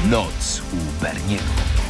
Noc u Berniego.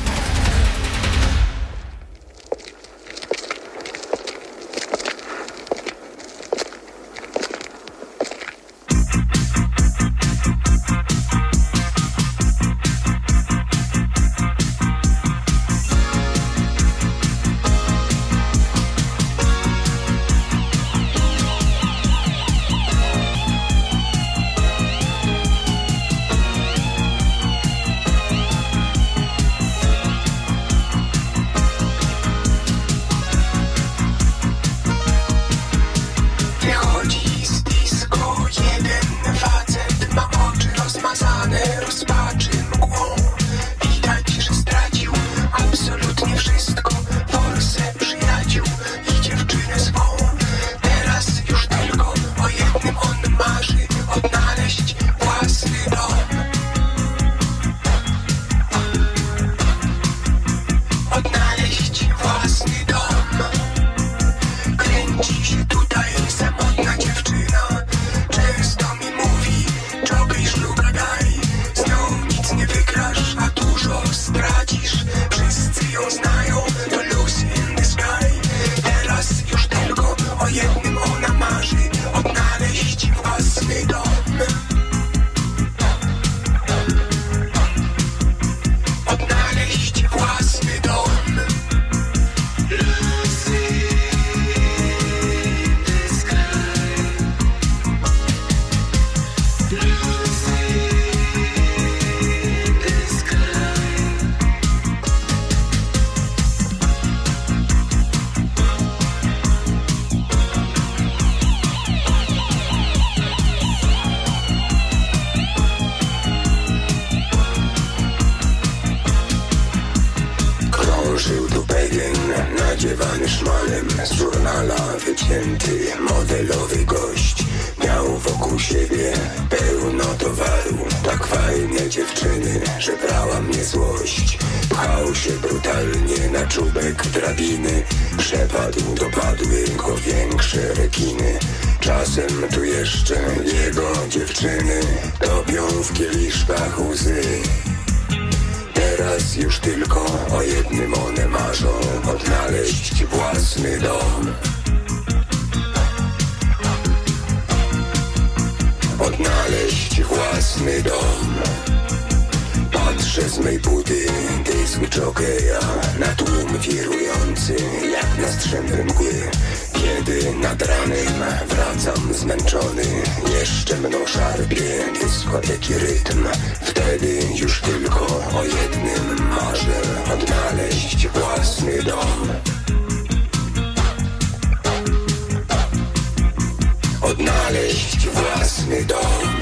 nadziewany szmalem, z żurnala wycięty modelowy gość. Miał wokół siebie pełno towaru, tak fajne dziewczyny, że brała mnie złość. Pchał się brutalnie na czubek drabiny, przepadł, dopadły go większe rekiny. Czasem tu jeszcze jego dziewczyny topią w kieliszkach łzy. Teraz już tylko o jednym one marzą, odnaleźć własny dom. Odnaleźć własny dom. Patrzę z mej budy, dysk jokeja, na tłum wirujący jak na strzępy mgły. Kiedy nad ranem wracam zmęczony, jeszcze mną szarpie dyskoteki rytm. Wtedy już tylko o jednym marzę, odnaleźć własny dom. Odnaleźć własny dom.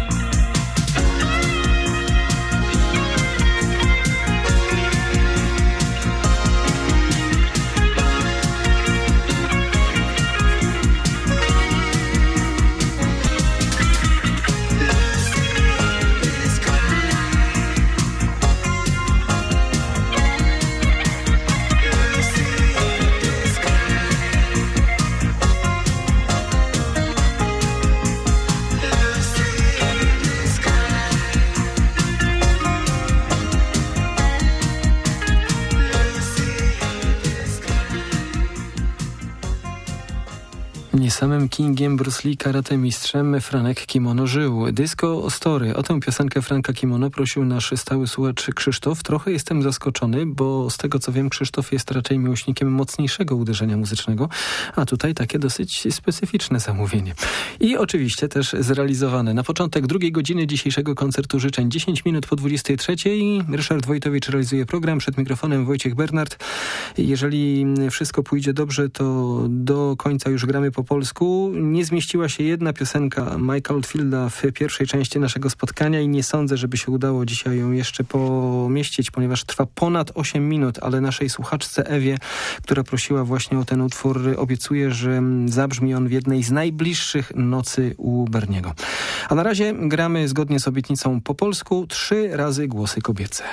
Nie samym Kingiem, Bruce Lee, karate mistrzem Franek Kimono żył. Disco Story. O tę piosenkę Franka Kimono prosił nasz stały słuchacz Krzysztof. Trochę jestem zaskoczony, bo z tego co wiem, Krzysztof jest raczej miłośnikiem mocniejszego uderzenia muzycznego, a tutaj takie dosyć specyficzne zamówienie. I oczywiście też zrealizowane. Na początek drugiej godziny dzisiejszego koncertu życzeń 10 minut po 23:00. Ryszard Wojtowicz realizuje program. Przed mikrofonem Wojciech Bernard. Jeżeli wszystko pójdzie dobrze, to do końca już gramy po polsku. Nie zmieściła się jedna piosenka Mike'a Oldfielda w pierwszej części naszego spotkania i nie sądzę, żeby się udało dzisiaj ją jeszcze pomieścić, ponieważ trwa ponad 8 minut, ale naszej słuchaczce Ewie, która prosiła właśnie o ten utwór, obiecuję, że zabrzmi on w jednej z najbliższych nocy u Berniego. A na razie gramy zgodnie z obietnicą po polsku 3 razy głosy kobiece.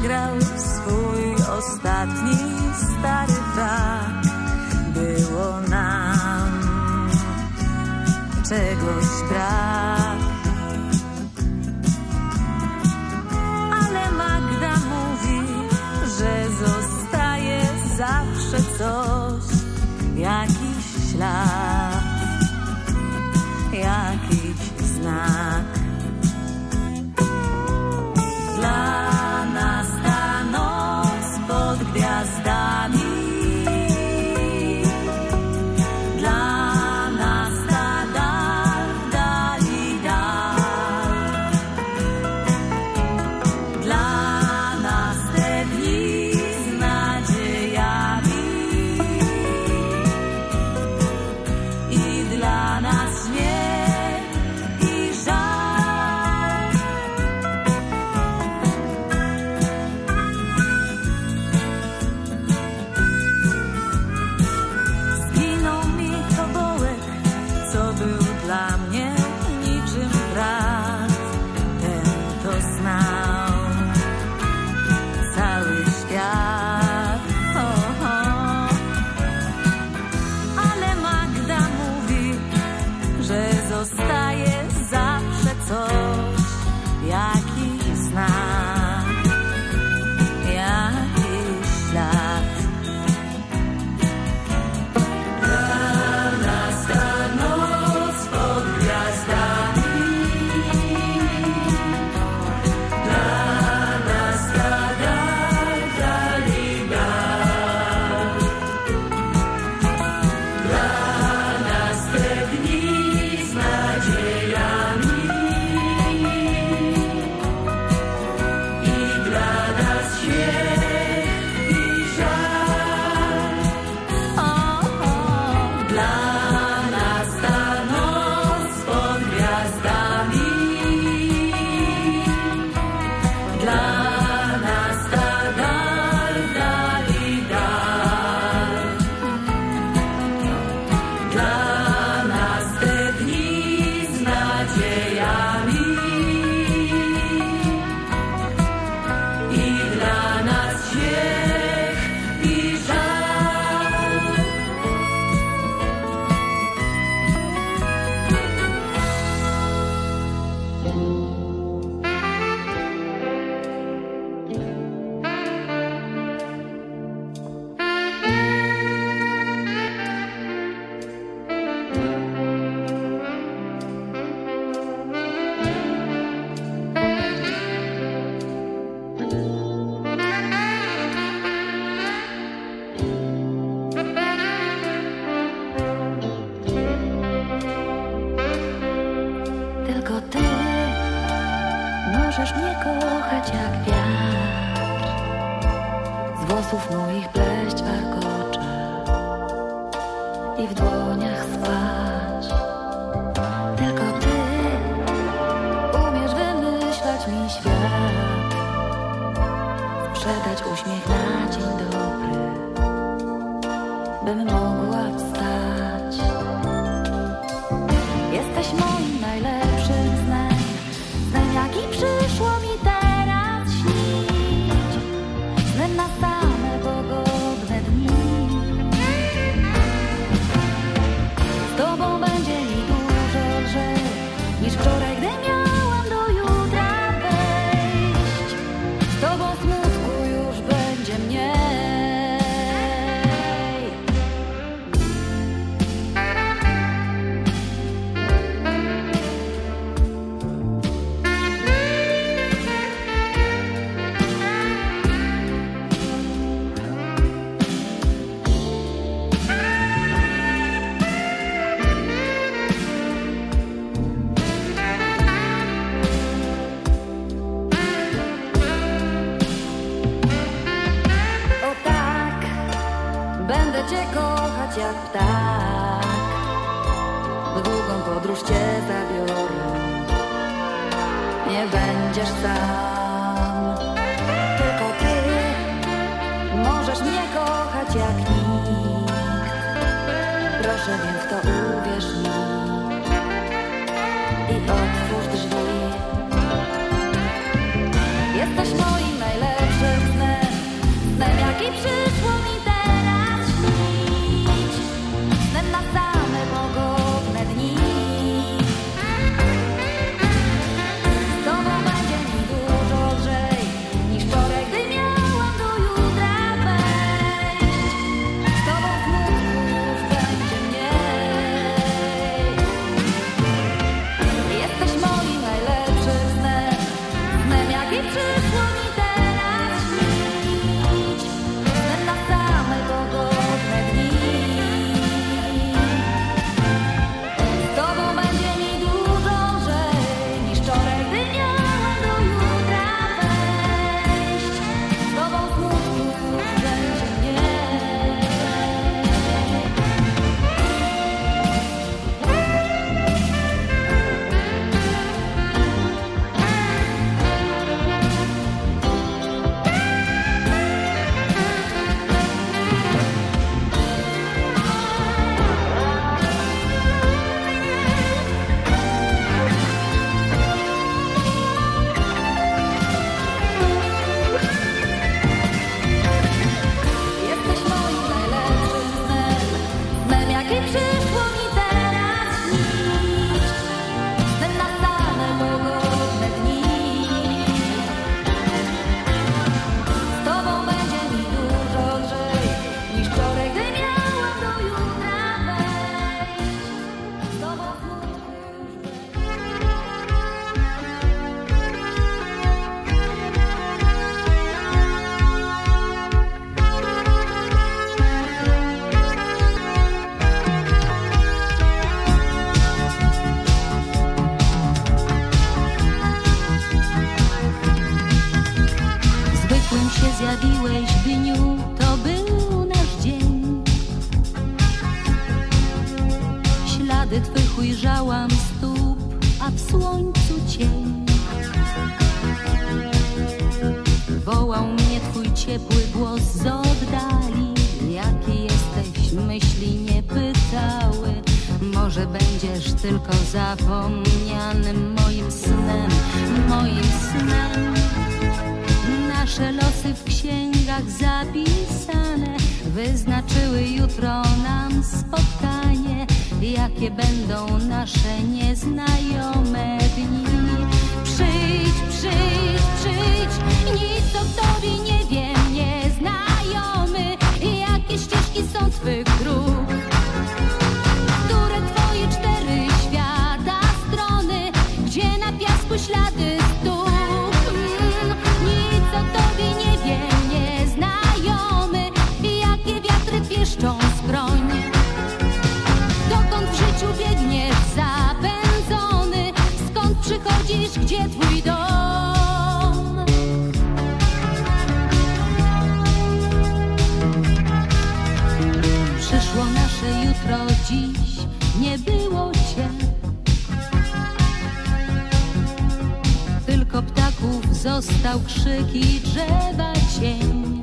nagrał swój ostatni stary frak. Było nam czegoś brak, ale Magda mówi, że zostaje zawsze coś, jakiś ślad, jakiś znak. Dla nas ta noc pod gwiazdami, dla nas ta dal, dali dal, dla nas te dni z nadziejami i dla nas śmiech i żal. Zginął mi tobołek, co był dla mnie niczym brat. Ten to znał cały świat. Ale Magda mówi, że zostaje zawsze coś, jakiś znak, jakiś ślad. Dla nas ta noc pod gwiazdami, dla nas ta dal, dali dal, dla nas te dni z nadziejami i dla nas śmiech i żal. Dla nas ta noc pod gwiazdami, dla nas ta dal, dali dal, dla nas te dni z nadziejami i dla nas śmiech i żal. Tylko ty możesz mnie kochać jak wiatr, z włosów moich pleść warkocze i w dłoniach spać. Tylko ty umiesz wymyślać mi świat, sprzedać uśmiech na dzień dobry, bym mogła wstać. Jesteś moim najlepszym snem, snem jaki przyszło mi teraz śnić, snem na same pogodne dni. Z tobą będzie mi dużo lżej niż wczoraj, gdy miałam do jutra wejść. Z tobą smutku już będzie mniej. Będę cię kochać jak ptak, w długą podróż cię zabiorę, nie będziesz sam. Tylko ty możesz mnie kochać jak nikt, proszę więc to uwierz mi i otwórz drzwi. Jesteś moim najlepszym Mówiłeś dniu, to był nasz dzień. Ślady twych ujrzałam stóp, a w słońcu cień. Wołał mnie twój ciepły głos z oddali. Jaki jesteś, myśli nie pytały. Może będziesz tylko zapomnianym moim snem, moim snem. Nasze losy w księgach zapisane wyznaczyły jutro nam spotkanie. Jakie będą nasze nieznajome dni. Przyjdź, przyjdź, przyjdź, nic o tobie nie wiem, nieznajomy. Jakie ścieżki są twych dróg, które twoje 4 świata strony, gdzie na piasku ślady stóp. Nic o tobie nie wiem, nieznajomy. Jakie wiatry pieszczą skroń. Dokąd w życiu biegniesz zapędzony? Skąd przychodzisz, gdzie twój dom? Przyszło nasze jutro, dziś nie było cię. Tylko ptaków został krzyk i drzewa cień.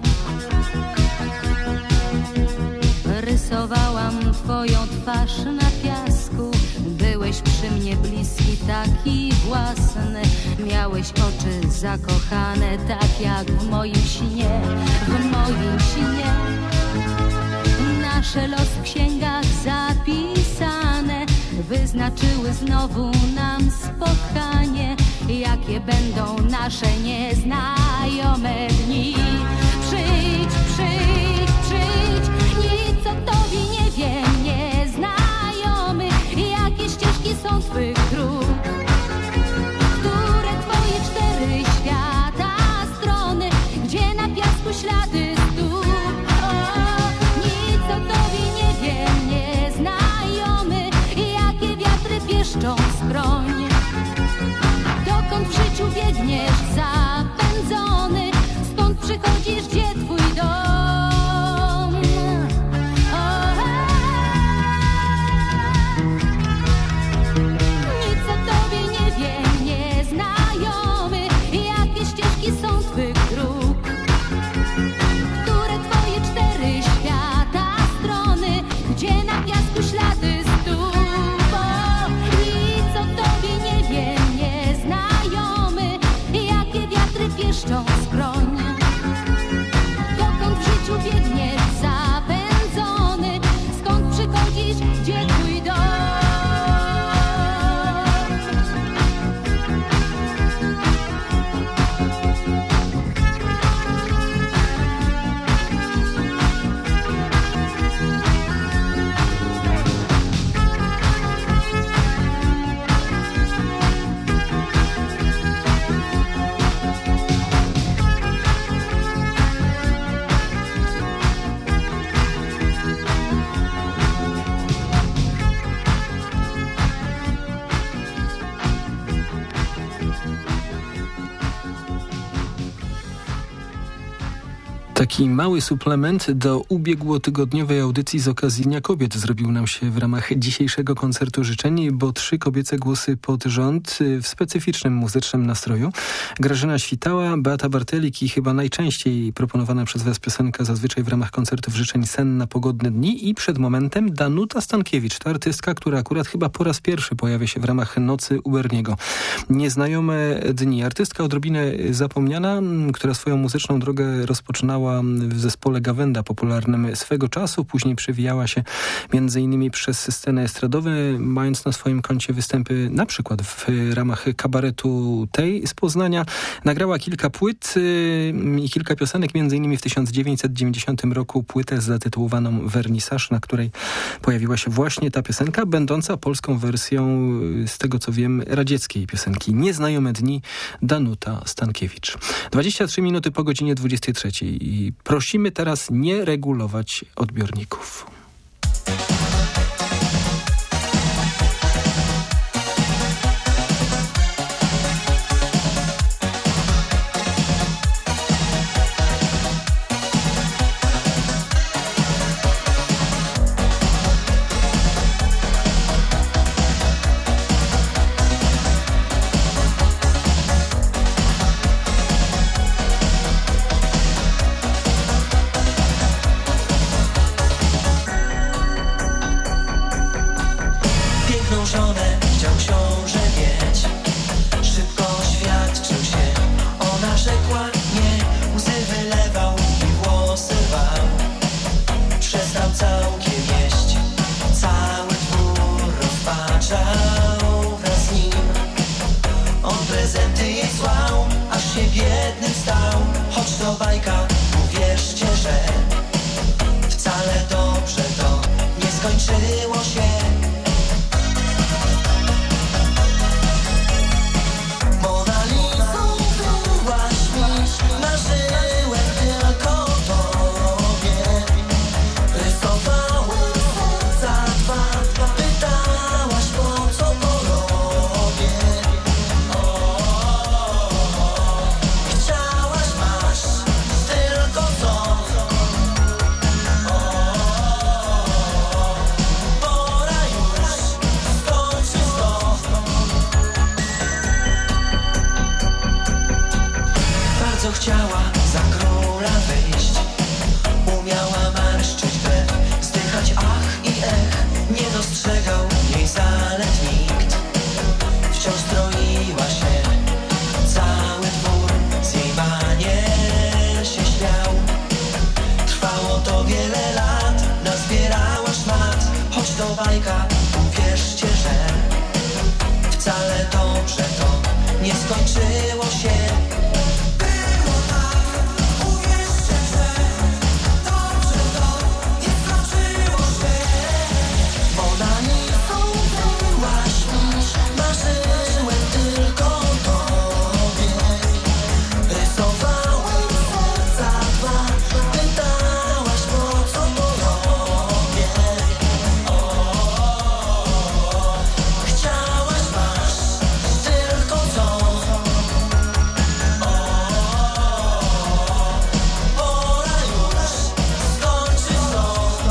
Rysowałam twoją twarz na piasku. Byłeś przy mnie bliski, taki własny. Miałeś oczy zakochane, tak jak w moim śnie, w moim śnie. Nasze losy w księgach zapisane wyznaczyły znowu nam spotkanie. Jakie będą nasze nieznajome dni. Przyjdź, przyjdź, przyjdź, nic o tobie nie wiem, nieznajomy. Jakie ścieżki są twych dróg, które twoje 4 świata strony, gdzie na piasku ślady stóp. Nic o tobie nie wiem, nieznajomy. Jakie wiatry pieszczą skroń. Dokąd w życiu biegniesz zapędzony? Skąd przychodzisz, gdzie twój dom? Nic o tobie nie wiem, nieznajomy. Jakie ścieżki są twych dróg, które twoje 4 świata strony, gdzie na piasku ślady stóp. Nic o tobie nie wiem, nieznajomy. Jakie wiatry pieszczą skroń. Dokąd w życiu biegniesz zapędzony? Skąd przychodzisz, gdzie twój dom? Taki mały suplement do ubiegłotygodniowej audycji z okazji Dnia Kobiet zrobił nam się w ramach dzisiejszego koncertu życzeń, bo 3 kobiece głosy pod rząd w specyficznym muzycznym nastroju. Grażyna Świtała, Beata Bartelik i chyba najczęściej proponowana przez was piosenka zazwyczaj w ramach koncertów życzeń Sen na pogodne dni i przed momentem Danuta Stankiewicz, to artystka, która akurat chyba po raz pierwszy pojawia się w ramach Nocy u Berniego. Nieznajome dni. Artystka odrobinę zapomniana, która swoją muzyczną drogę rozpoczynała w zespole Gawenda popularnym swego czasu, później przewijała się m.in. przez sceny estradowe, mając na swoim koncie występy na przykład w ramach kabaretu tej z Poznania. Nagrała kilka płyt i kilka piosenek, m.in. w 1990 roku płytę zatytułowaną Wernisaż, na której pojawiła się właśnie ta piosenka, będąca polską wersją, z tego co wiem, radzieckiej piosenki Nieznajome dni, Danuta Stankiewicz. 23 minuty po godzinie 23 i prosimy teraz nie regulować odbiorników. chciała za króla wyjść. Umiała marszczyć krew, zdychać ach i ech. Nie dostrzegał jej zalet nikt. Wciąż stroiła się, cały dwór z jej manier się śmiał. Trwało to wiele lat, nazbierała szmat. Choć to bajka, uwierzcie, że wcale dobrze to nie skończyło się. Było tak, uwierzcie, że dobrze to nie skończyło się. Bo na nicą byłaś niż marzyłem tylko tobie. Rysowałem serca dwa, pytałaś po co to robię. Chciałaś, masz, tylko co? Pora już skończyć to.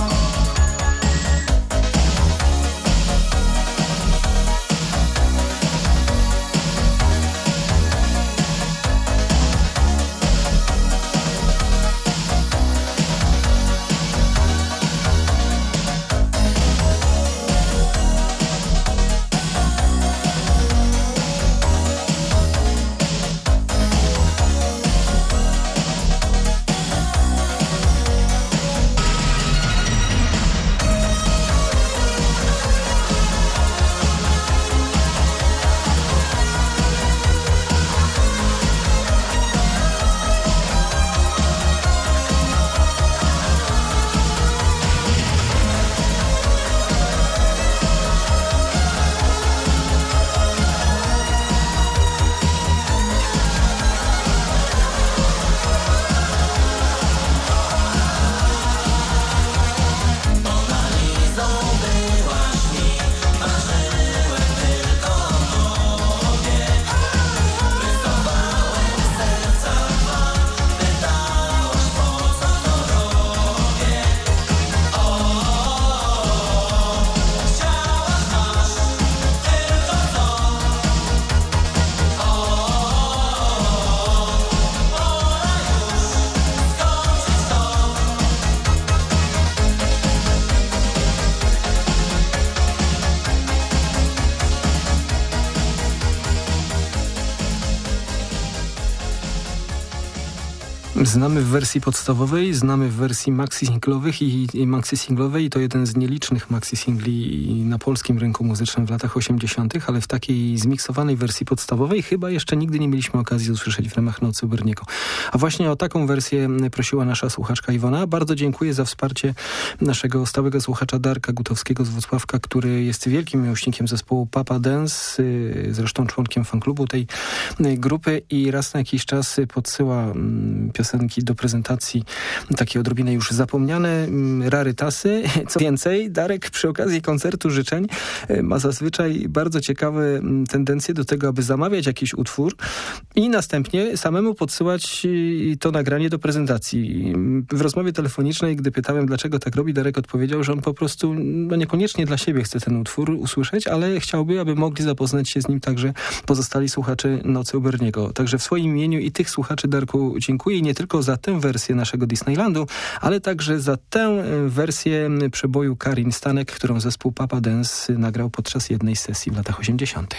Znamy w wersji podstawowej, znamy w wersji maxi-singlowych i maxi-singlowej. To jeden z nielicznych maxi-singli na polskim rynku muzycznym w latach 80., ale w takiej zmiksowanej wersji podstawowej chyba jeszcze nigdy nie mieliśmy okazji usłyszeć w ramach Nocy u Berniego. A właśnie o taką wersję prosiła nasza słuchaczka Iwona. Bardzo dziękuję za wsparcie naszego stałego słuchacza Darka Gutowskiego z Włocławka, który jest wielkim miłośnikiem zespołu Papa Dance, zresztą członkiem fanklubu tej grupy i raz na jakiś czas podsyła piosenki do prezentacji, takie odrobinę już zapomniane, rarytasy. Co więcej, Darek przy okazji koncertu życzeń ma zazwyczaj bardzo ciekawe tendencje do tego, aby zamawiać jakiś utwór i następnie samemu podsyłać to nagranie do prezentacji. W rozmowie telefonicznej, gdy pytałem, dlaczego tak robi, Darek odpowiedział, że on po prostu niekoniecznie dla siebie chce ten utwór usłyszeć, ale chciałby, aby mogli zapoznać się z nim także pozostali słuchacze Nocy u Berniego. Także w swoim imieniu i tych słuchaczy, Darku, dziękuję i nie tylko za tę wersję naszego Disneylandu, ale także za tę wersję przeboju Karin Stanek, którą zespół Papa Dance nagrał podczas jednej sesji w latach 80.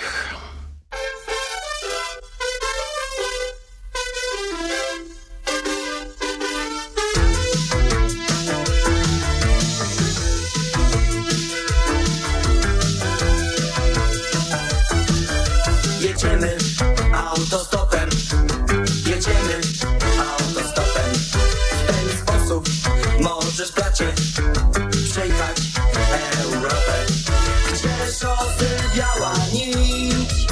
Jedziemy autostopem, jedziemy autostopem. W ten sposób możesz, bracie, przejechać Europę. Gdzie szosy biała nić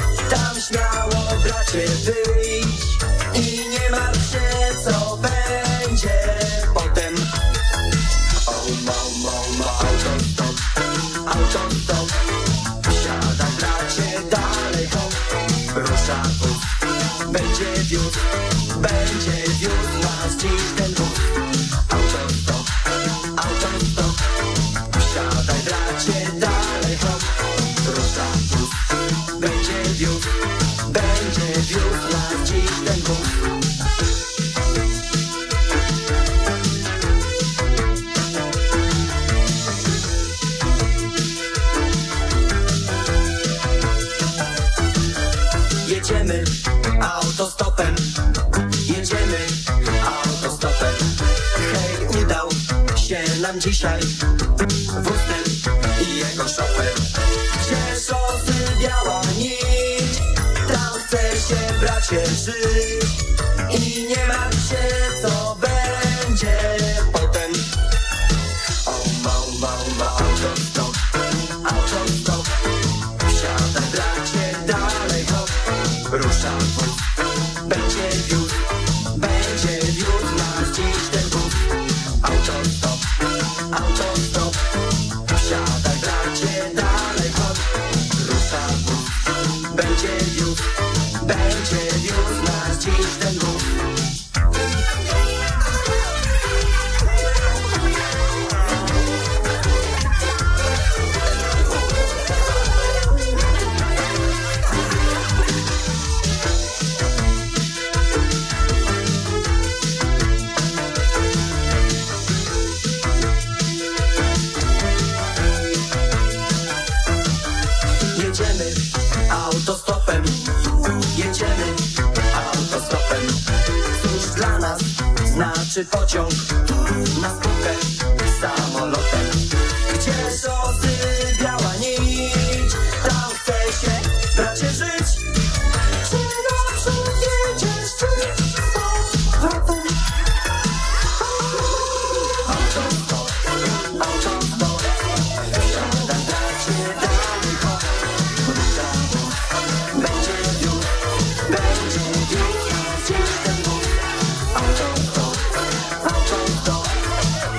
jedziemy autostopem. Jedziemy autostopem. Hej, udał się nam dzisiaj wóz ten i jego szofer. Gdzie szosy biała nić, tam chce się bracie żyć. I nie martw się co będzie potem. O ma autostop, autostop. Wsiadaj bracie, dalej hop. Rusza wóz, będzie wiózł nas dziś ten wóz. Autostop, autostop. Wsiadaj bracie, dalej hop. Rusza wóz, będzie wiózł nas dziś ten wóz. Jedziemy autostopem. Cóż dla nas znaczy pociąg na spółkę samolotem. Gdzie szosy biała nić, tam chce się bracie żyć. Czy naprzód jedziesz, czy z powrotem? Autostop, autostop. Wsiadaj bracie, dalej hop. Rusza wóz, będzie wiózł nas dziś ten wóz. Autostop, autostop.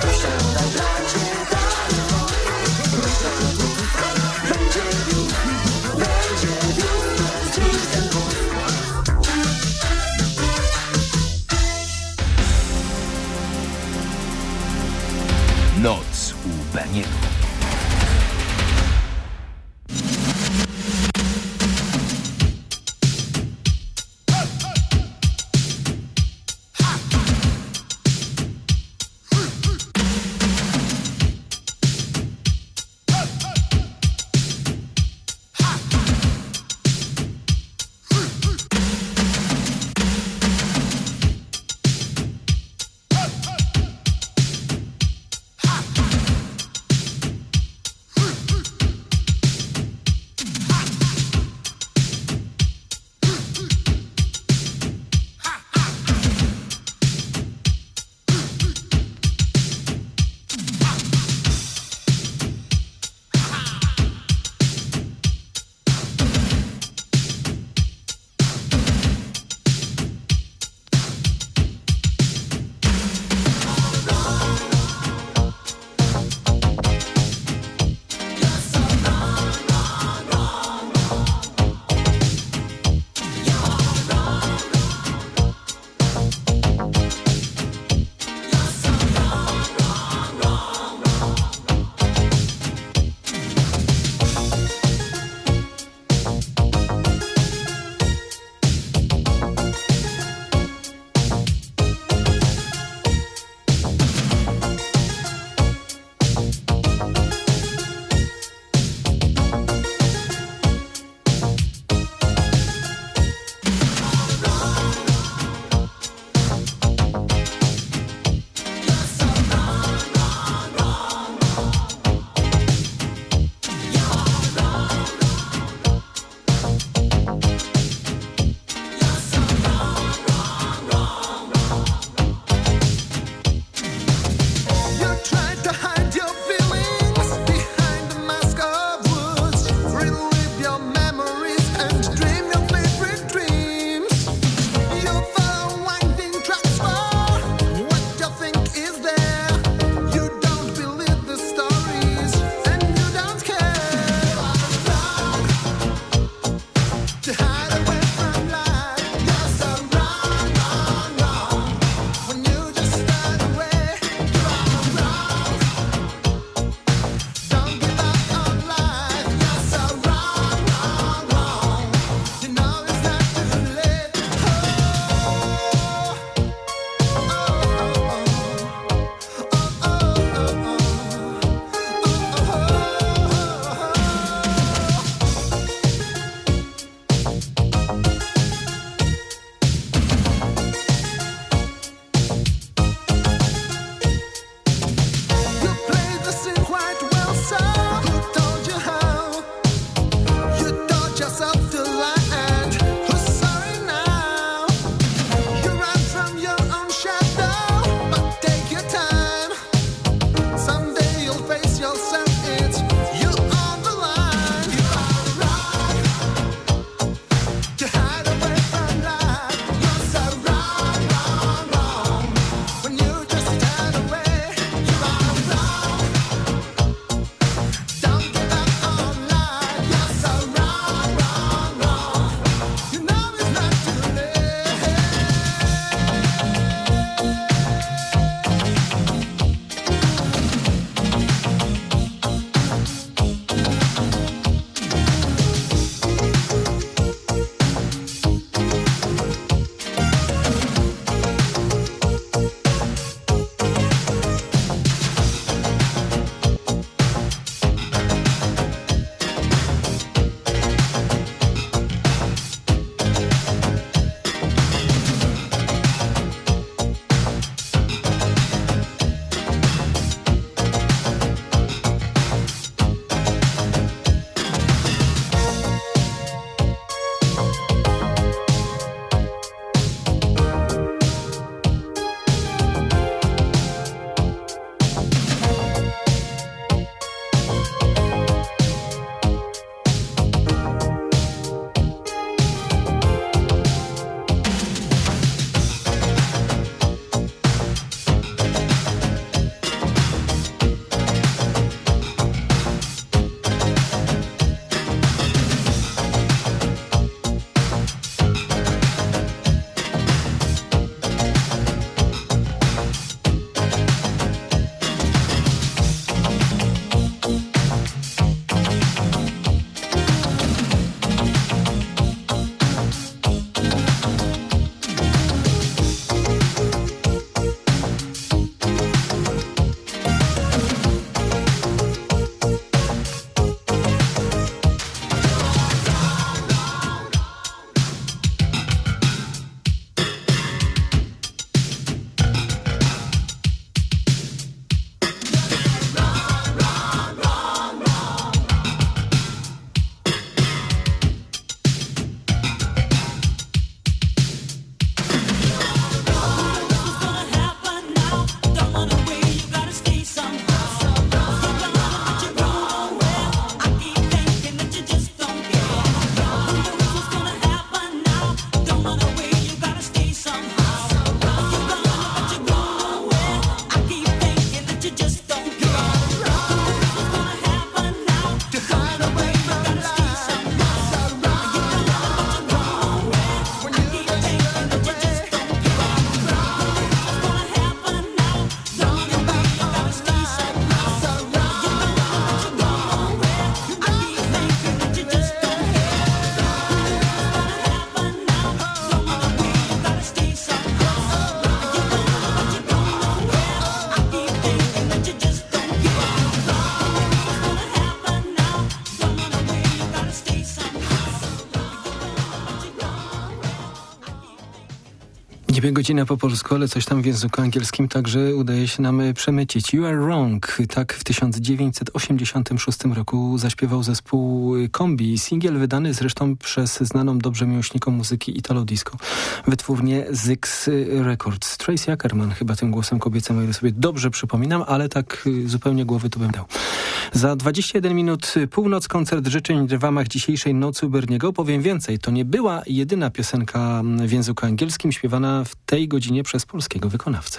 Niby godzina po polsku, ale coś tam w języku angielskim także udaje się nam przemycić. You are wrong. Tak w 1986 roku zaśpiewał zespół Kombi. Singiel wydany zresztą przez znaną dobrze miłośnikom muzyki Italo Disco wytwórnię Zyx Records. Tracy Ackerman chyba tym głosem kobiecym, o ile sobie dobrze przypominam, ale tak zupełnie głowy tu bym dał. Za 21 minut północ, koncert życzeń w ramach dzisiejszej Nocy u Berniego. Powiem więcej, to nie była jedyna piosenka w języku angielskim śpiewana w tej godzinie przez polskiego wykonawcę.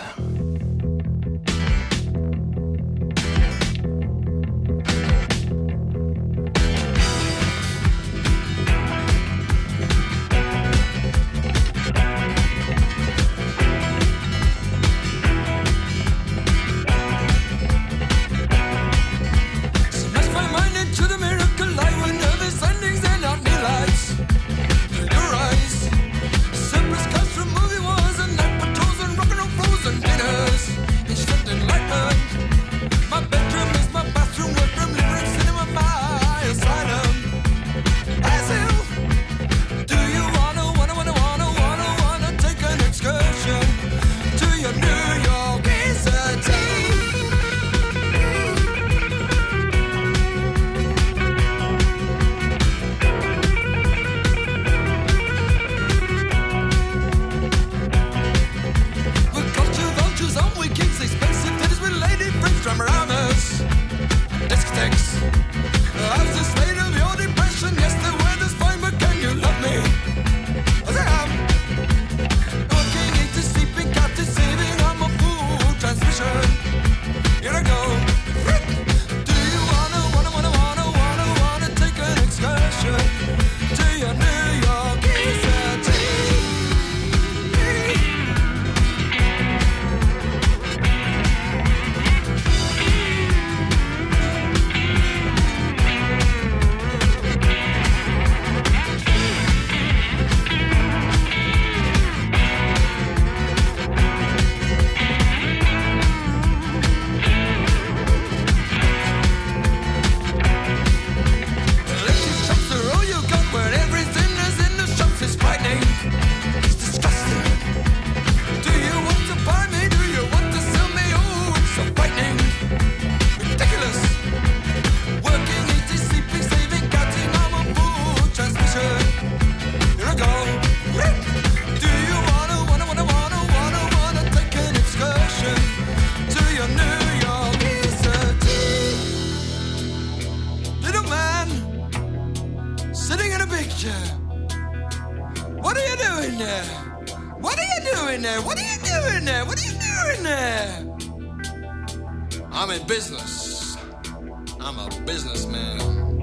I'm in business. I'm a businessman.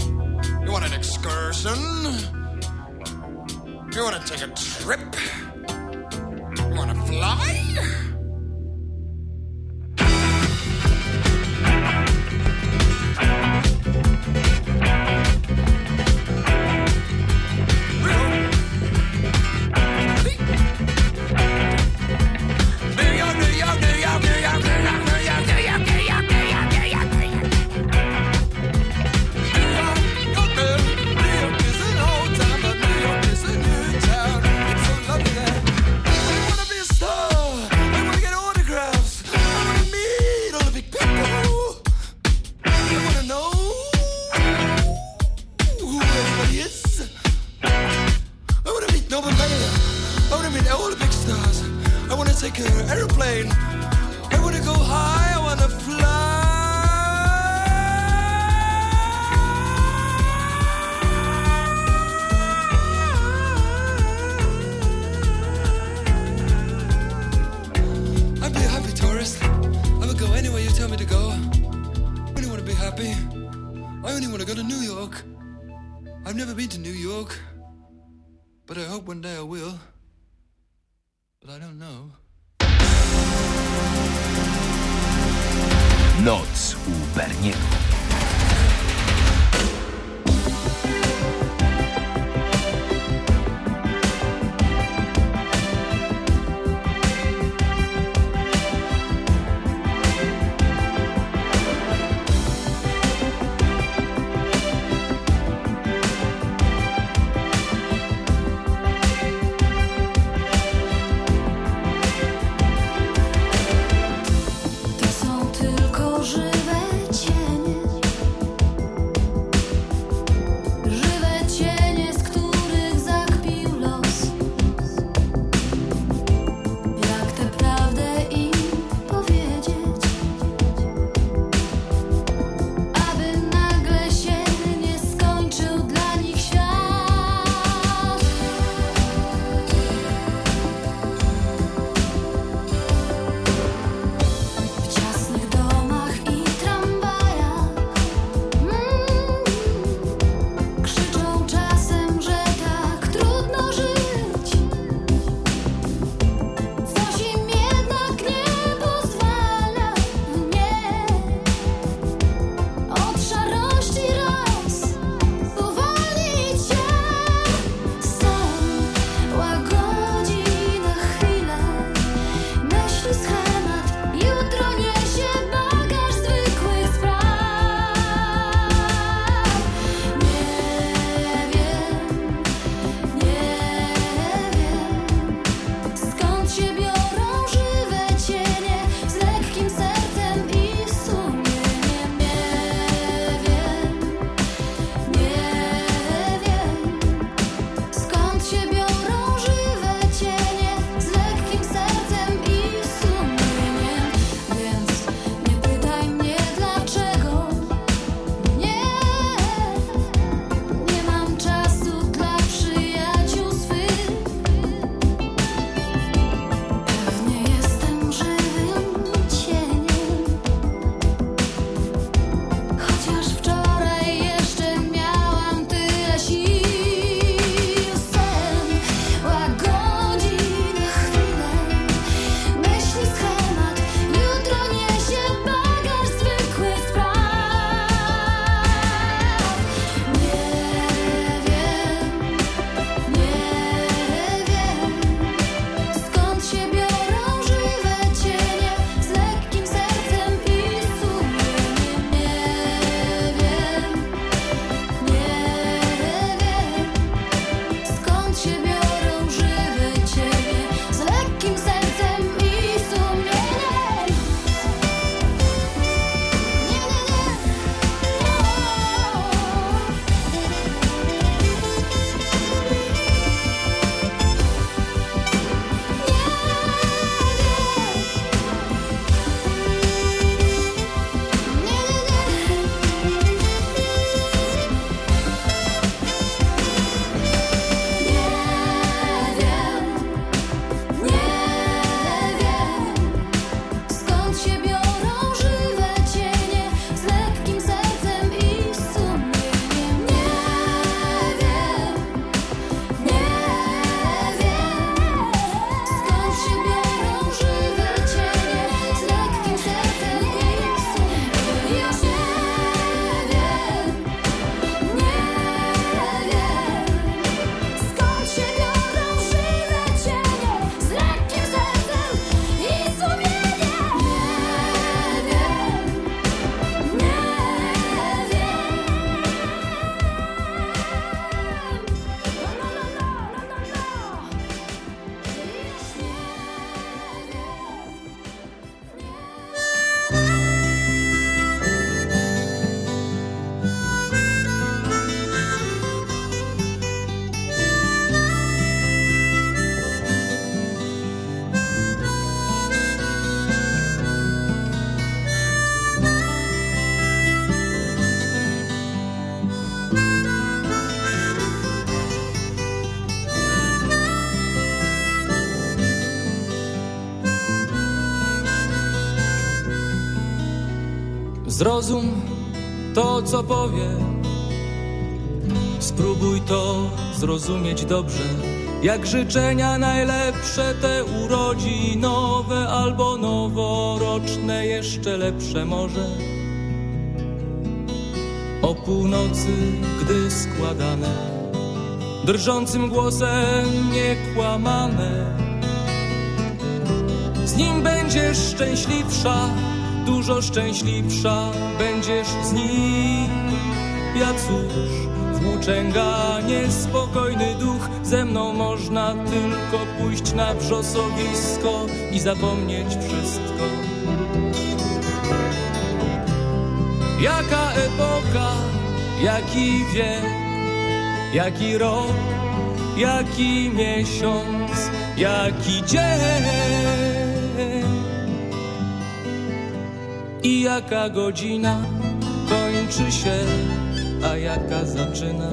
You want an excursion? You want to take a trip? You want to fly? Noc u Berniego. Zrozum to, co powiem, spróbuj to zrozumieć dobrze. Jak życzenia najlepsze te urodzinowe albo noworoczne, jeszcze lepsze może. O północy, gdy składane, drżącym głosem niekłamane, z nim będziesz szczęśliwsza, dużo szczęśliwsza będziesz z nim. Ja cóż, włóczęga, niespokojny duch, ze mną można tylko pójść na wrzosowisko i zapomnieć wszystko. Jaka epoka, jaki wiek, jaki rok, jaki miesiąc, jaki dzień i jaka godzina kończy się, a jaka zaczyna.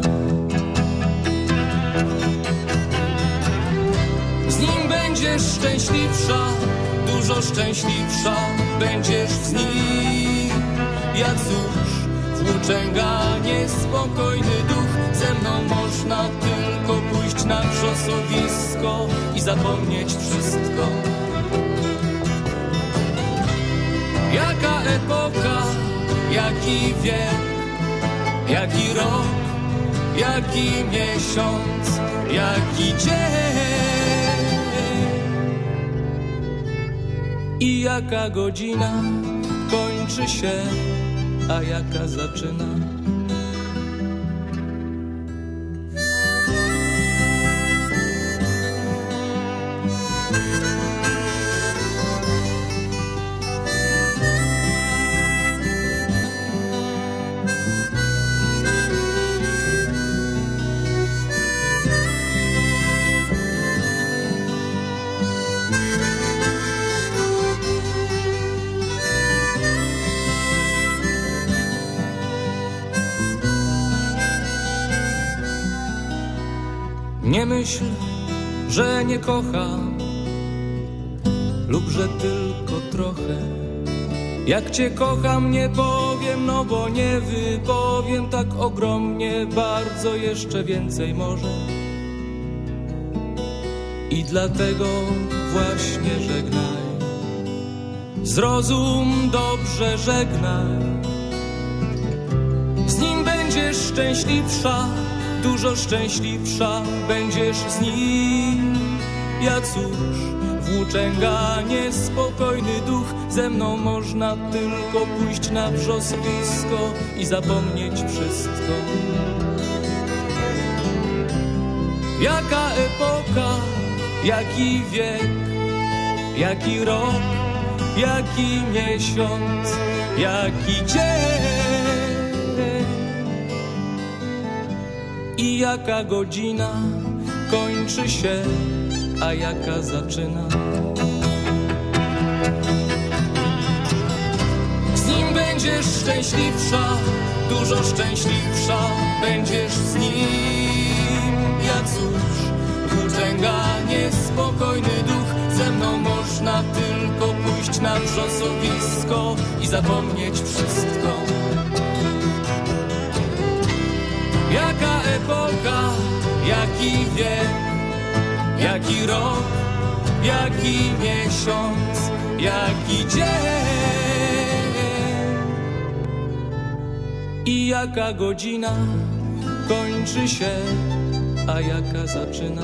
Z nim będziesz szczęśliwsza, dużo szczęśliwsza będziesz z nim. Ja cóż, włóczęga, niespokojny duch, ze mną można tylko pójść na wrzosowisko i zapomnieć wszystko. Jaka epoka, jaki wiek, jaki rok, jaki miesiąc, jaki dzień i jaka godzina kończy się, a jaka zaczyna. Nie myśl, że nie kocham lub że tylko trochę. Jak cię kocham nie powiem, no bo nie wypowiem tak ogromnie, bardzo jeszcze więcej może. I dlatego właśnie żegnaj, zrozum dobrze, żegnaj. Z nim będziesz szczęśliwsza, dużo szczęśliwsza będziesz z nim. Ja cóż, włóczęga, niespokojny duch, ze mną można tylko pójść na wrzosowisko i zapomnieć wszystko. Jaka epoka, jaki wiek, jaki rok, jaki miesiąc, jaki dzień i jaka godzina kończy się, a jaka zaczyna. Z nim będziesz szczęśliwsza, dużo szczęśliwsza będziesz z nim. Ja cóż, włóczęga, niespokojny duch, ze mną można tylko pójść na wrzosowisko i zapomnieć wszystko. Jaka epoka, jaki wiek, jaki rok, jaki miesiąc, jaki dzień i jaka godzina kończy się, a jaka zaczyna.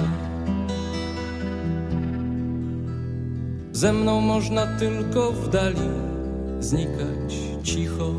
Ze mną można tylko w dali znikać cicho.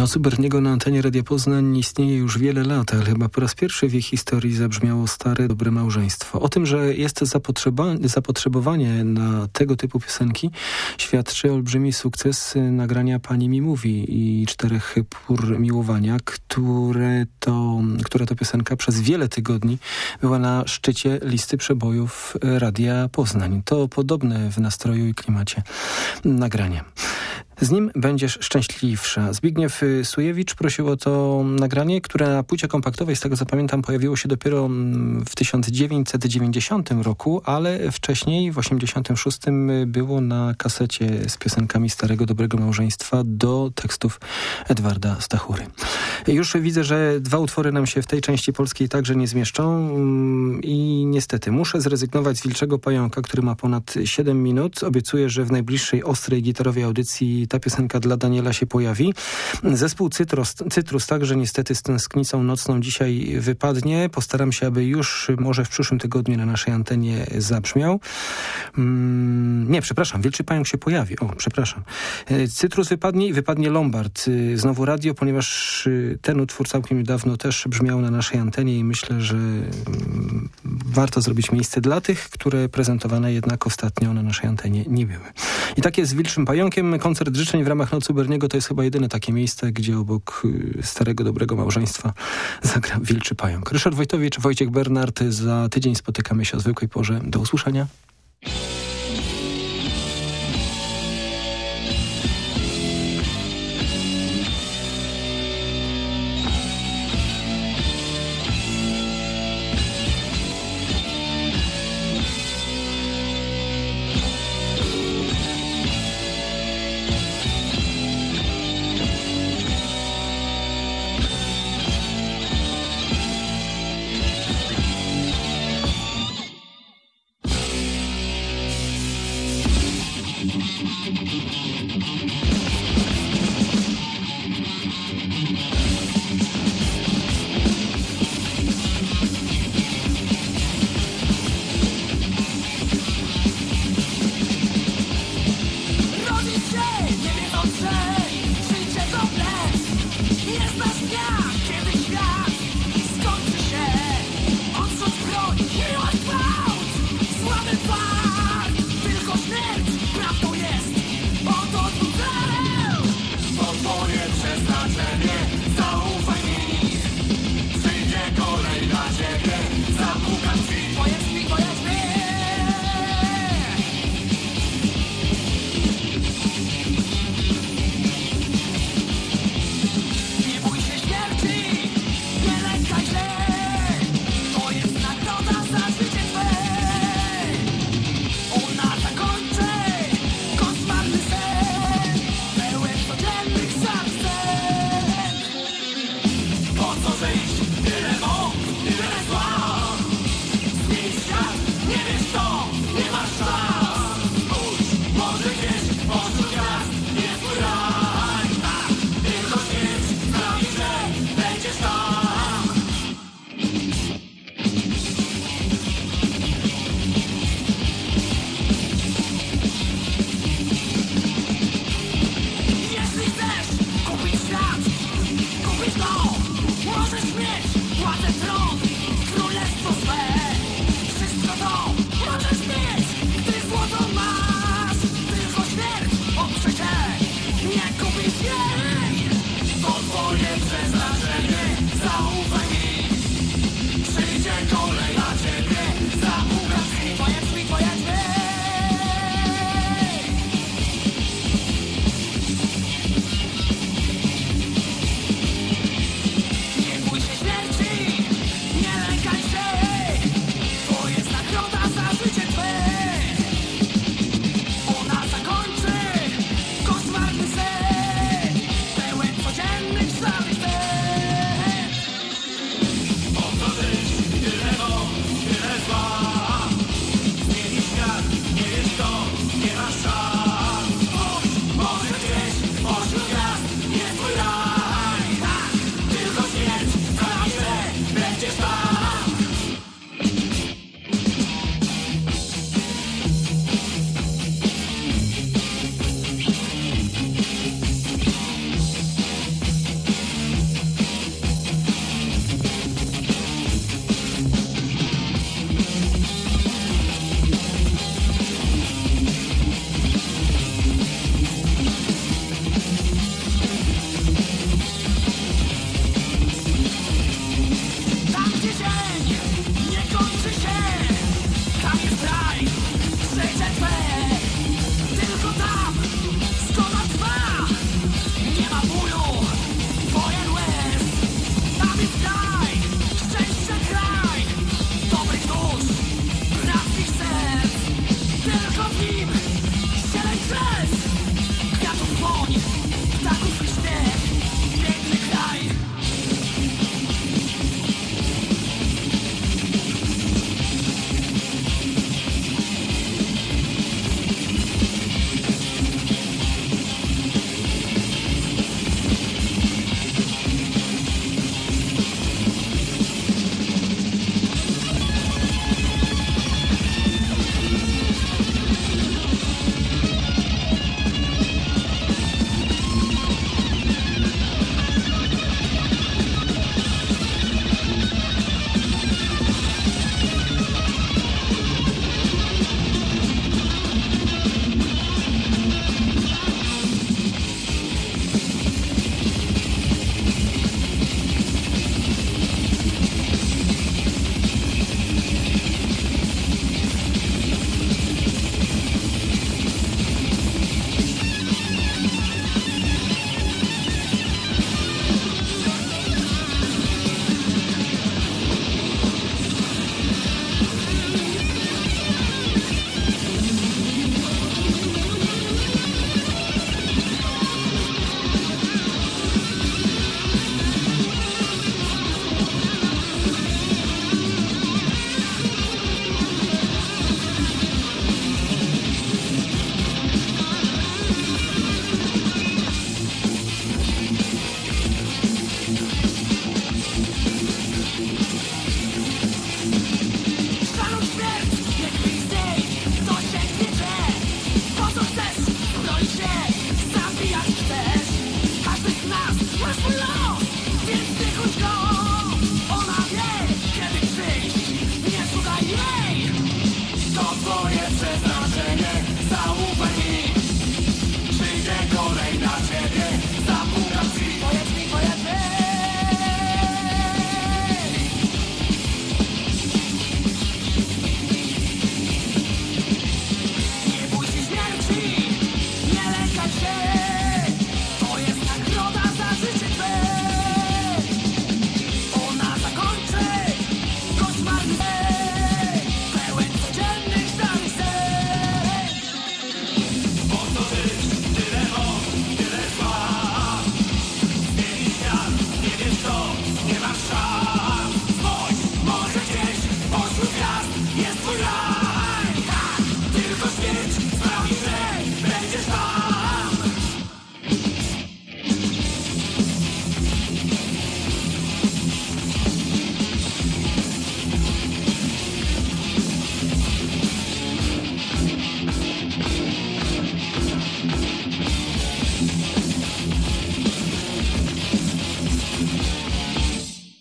Noc u Berniego na antenie Radia Poznań istnieje już wiele lat, ale chyba po raz pierwszy w jej historii zabrzmiało stare, dobre małżeństwo. O tym, że jest zapotrzebowanie na tego typu piosenki, świadczy olbrzymi sukces nagrania Pani mi mówi i 4 pór miłowania, która to piosenka przez wiele tygodni była na szczycie listy przebojów Radia Poznań. To podobne w nastroju i klimacie nagranie. Z nim będziesz szczęśliwsza. Zbigniew Sujewicz prosił o to nagranie, które na płycie kompaktowej, z tego co pamiętam, pojawiło się dopiero w 1990 roku, ale wcześniej, w 1986 było na kasecie z piosenkami Starego Dobrego Małżeństwa do tekstów Edwarda Stachury. Już widzę, że 2 utwory nam się w tej części polskiej także nie zmieszczą i niestety muszę zrezygnować z Wilczego Pająka, który ma ponad 7 minut. Obiecuję, że w najbliższej ostrej gitarowej audycji ta piosenka dla Daniela się pojawi. Zespół Cytrus także niestety z tęsknicą nocną dzisiaj wypadnie. Postaram się, aby już może w przyszłym tygodniu na naszej antenie zabrzmiał. Wilczy Pająk się pojawi. Cytrus wypadnie i wypadnie Lombard. Znowu radio, ponieważ ten utwór całkiem niedawno też brzmiał na naszej antenie i myślę, że warto zrobić miejsce dla tych, które prezentowane jednak ostatnio na naszej antenie nie były. I tak jest z Wilczym Pająkiem. Koncert życzeń w ramach Nocy u Berniego to jest chyba jedyne takie miejsce, gdzie obok Starego Dobrego Małżeństwa zagra Wilczy Pająk. Ryszard Wojtowicz, Wojciech Bernard. Za tydzień spotykamy się o zwykłej porze. Do usłyszenia.